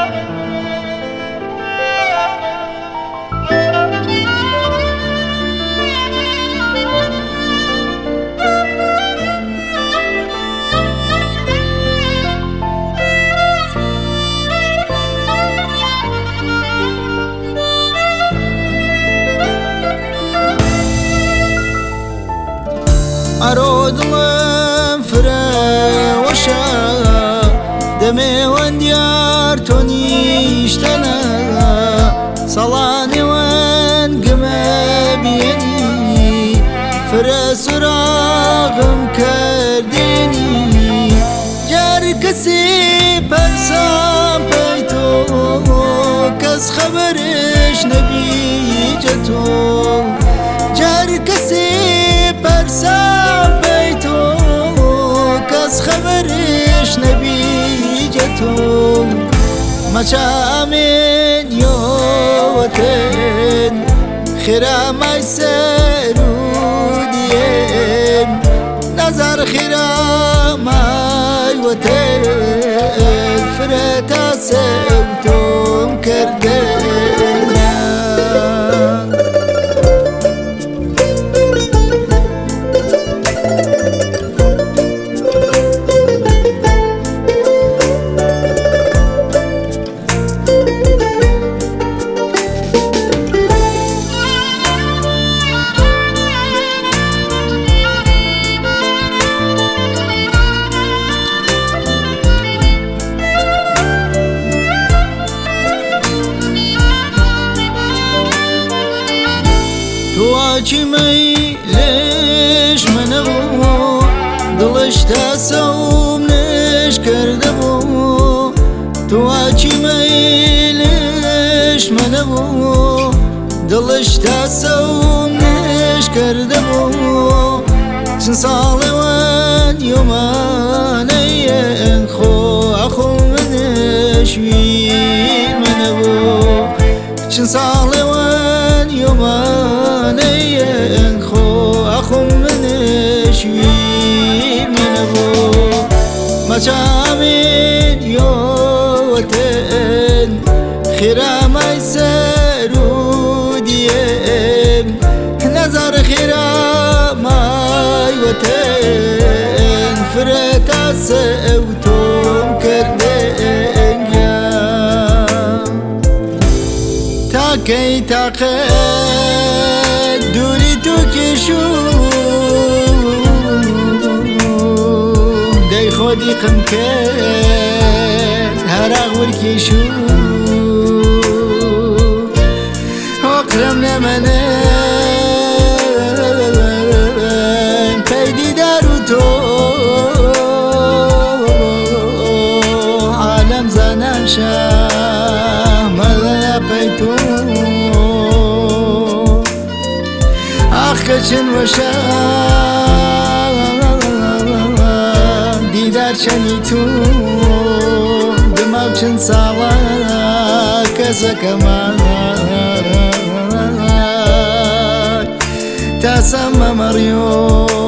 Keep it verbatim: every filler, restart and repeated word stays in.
عرودلم فرەوەشە دەمێوەند یار تۆ نیشتەنە سەڵانێوەن گمە بێنی فرە سوراغم کردێنی جار کەسێ پەرسام پەی تۆ کەس خەبەرش نەبیجە تۆ جار کەسێ پەرسام پەی تۆ کەس خەبەرش نەبیجە تۆ مەچامێن یۆوەتن خێرامای سەر و دیێن نەزار خێرامای وەتن فرە تا سەوتۆم کردێنە واچمەی لێش منەبوو دڵش تا سەوم نش کردەبوو تو واچمەی لێش منەبوو دڵش تا سەوم نش کردەبوو چەند ساڵەوەن یۆمانەیەن خۆ ئەخۆ منشویر منەبوو چەند ساڵەوەن یۆمانەیەن خۆ ئەخۆ منشویر منەبوو مەچامێن یۆوەتن خێرامای سەر و دیێن نەزار خێرامای وەتن فرە تا سەوتۆم کردێنگە تاکەی تاقەت دووری تو کێشوو دەی خۆدی قم کرد هەراغ ورکێشوو وەقرم نەمەنن پەی دیدار و تۆ عالەم زاناشە مەڵە پەی تۆ ئاخ کەچن وەشە دیدار چەنی تو دماو چەند ساڵە کەسەکەمان تا سەمە مەڕیۆ